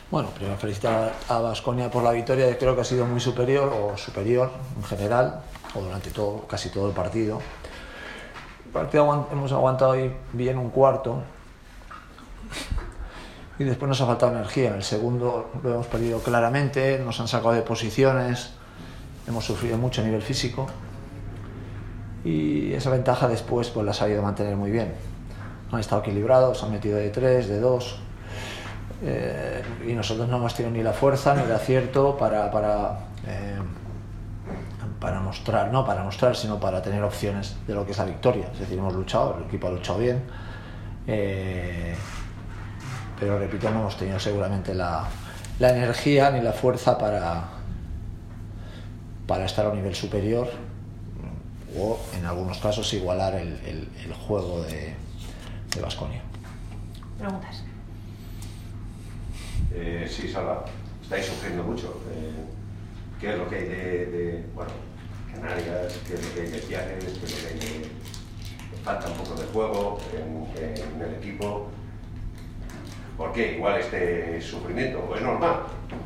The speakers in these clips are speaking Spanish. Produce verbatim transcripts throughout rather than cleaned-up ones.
Bueno, primero felicitar a Baskonia por la victoria, creo que ha sido muy superior, o superior en general, o durante todo, casi todo el partido. El partido hemos aguantado ahí bien un cuarto, y después nos ha faltado energía. En el segundo lo hemos perdido claramente, nos han sacado de posiciones, hemos sufrido mucho a nivel físico, y esa ventaja después pues la ha sabido mantener muy bien. Han estado equilibrados, han metido de tres, de dos, eh, y nosotros no hemos tenido ni la fuerza ni el acierto para, para, eh, para mostrar, no para mostrar, sino para tener opciones de lo que es la victoria. Es decir, hemos luchado, el equipo ha luchado bien, eh, pero repito, no hemos tenido seguramente la, la energía ni la fuerza para, para estar a un nivel superior, o en algunos casos igualar el, el, el juego de Baskonia. Preguntas. Eh, sí, Salva, estáis sufriendo mucho. Eh, ¿Qué es lo que hay de, de bueno, Canarias? ¿Qué es lo que hay de viajes? ¿Qué es lo que hay de, de falta un poco de juego en, en el equipo? ¿Por qué igual este sufrimiento? ¿O es normal?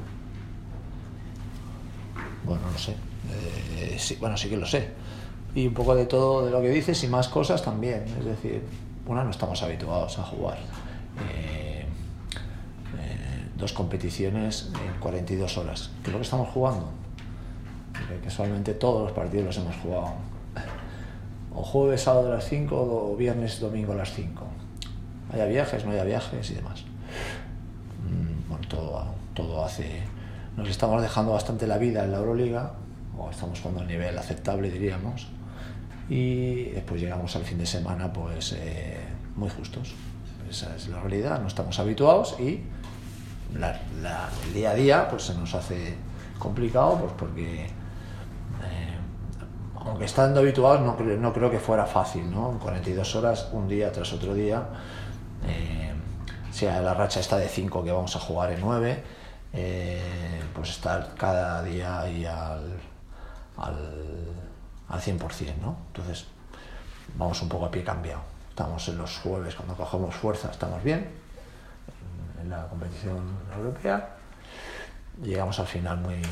Bueno, no sé. Eh, sí, bueno, sí que lo sé. Y un poco de todo de lo que dices y más cosas también. Es decir, una, no estamos habituados a jugar eh, eh, dos competiciones en cuarenta y dos horas. ¿Qué es lo que estamos jugando? Porque casualmente todos los partidos los hemos jugado o jueves, sábado a las cinco o viernes, domingo a las cinco. Haya viajes, no haya viajes y demás. Bueno, todo, todo hace... Nos estamos dejando bastante la vida en la Euroliga, o estamos jugando a un nivel aceptable, diríamos, y después llegamos al fin de semana pues eh, muy justos. Esa es la realidad, no estamos habituados y la, la, el día a día pues se nos hace complicado, pues porque eh, aunque estando habituados no, no creo que fuera fácil, ¿no? En cuarenta y dos horas, un día tras otro día, eh, si la racha está de cinco que vamos a jugar en nueve, eh, pues estar cada día ahí al, al, al cien por ciento, ¿no? Entonces vamos un poco a pie cambiado. Estamos en los jueves, cuando cogemos fuerza estamos bien en, en la competición europea. Llegamos al final muy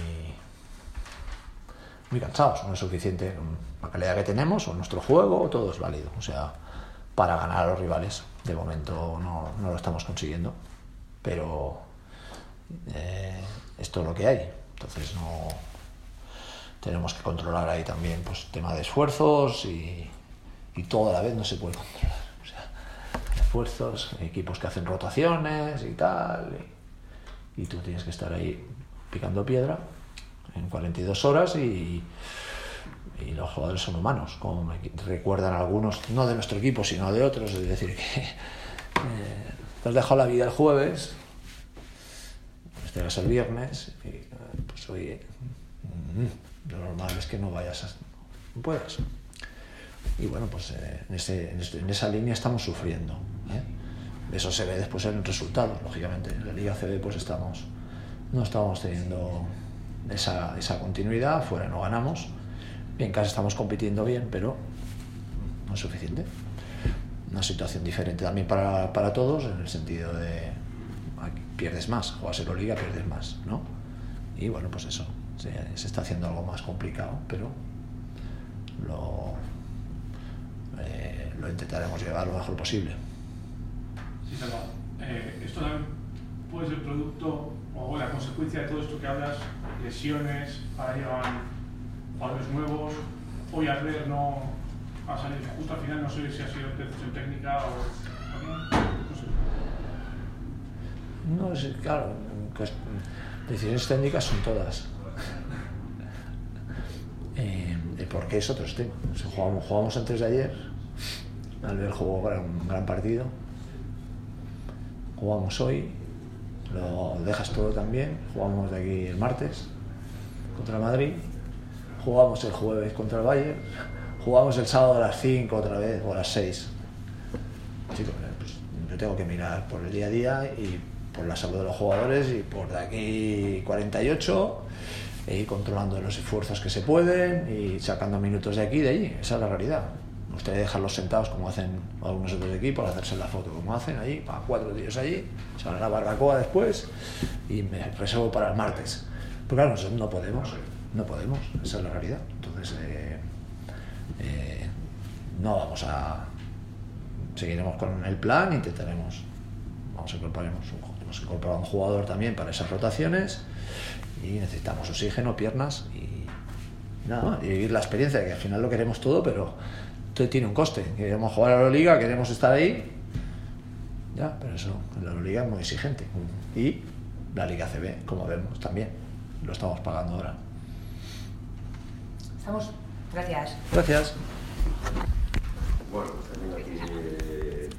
muy cansados, no es suficiente la calidad que tenemos o nuestro juego, todo es válido, o sea, para ganar a los rivales. De momento no, no lo estamos consiguiendo, pero eh, esto es lo que hay. Entonces no tenemos que controlar ahí también, pues tema de esfuerzos y, y todo a la vez no se puede controlar. O sea, esfuerzos, equipos que hacen rotaciones y tal, y, y tú tienes que estar ahí picando piedra en cuarenta y dos horas y, y los jugadores son humanos, como me recuerdan algunos, no de nuestro equipo sino de otros, es decir, que eh, te has dejado la vida el jueves, pues te vas el viernes y pues oye, lo normal es que no vayas a, no puedas. Y bueno, pues eh, en, ese, en, este, en esa línea estamos sufriendo, ¿eh? Eso se ve después en el resultado, lógicamente. En la Liga C B pues estamos, no estamos teniendo esa, esa continuidad, fuera no ganamos, en casa estamos compitiendo bien, pero no es suficiente. Una situación diferente también para, para todos, en el sentido de aquí pierdes más, juegas Euroliga, pierdes más, ¿no? Y bueno, pues eso, se, se está haciendo algo más complicado, pero lo, eh, lo intentaremos llevar lo mejor posible. Sí, Salva. Eh, esto también puede ser producto o la consecuencia de todo esto que hablas, lesiones, ahora llevan jugadores nuevos, hoy al ver no ha salido justo al final, no sé si ha sido decisión técnica o no sé. No, es, claro, pues, decisiones técnicas son todas. Eh, el porqué es otro tema. Jugamos, jugamos antes de ayer, Albert jugó un gran partido, jugamos hoy, lo dejas todo también, jugamos de aquí el martes contra el Madrid, jugamos el jueves contra el Bayern, jugamos el sábado a las cinco otra vez o a las seis. Chicos, pues, yo tengo que mirar por el día a día y por la salud de los jugadores y por de aquí cuarenta y ocho e ir controlando los esfuerzos que se pueden y sacando minutos de aquí y de allí. Esa es la realidad. gustaría dejarlos sentados como hacen algunos otros equipos, hacerse la foto como hacen allí, para cuatro tíos allí, se van a la barbacoa después y me reservo para el martes. Pero claro, nosotros no podemos, no podemos, esa es la realidad. Entonces, eh, eh, no vamos a... Seguiremos con el plan, intentaremos, vamos a incorporaremos un, vamos a incorporar un jugador también para esas rotaciones y necesitamos oxígeno, piernas y nada, y vivir la experiencia, que al final lo queremos todo, pero todo tiene un coste. Queremos jugar a la Euroliga, queremos estar ahí, ya, pero eso, la Euroliga es muy exigente y la Liga A C B, como vemos, también lo estamos pagando ahora. Estamos. Gracias. Gracias. Bueno, pues termino aquí.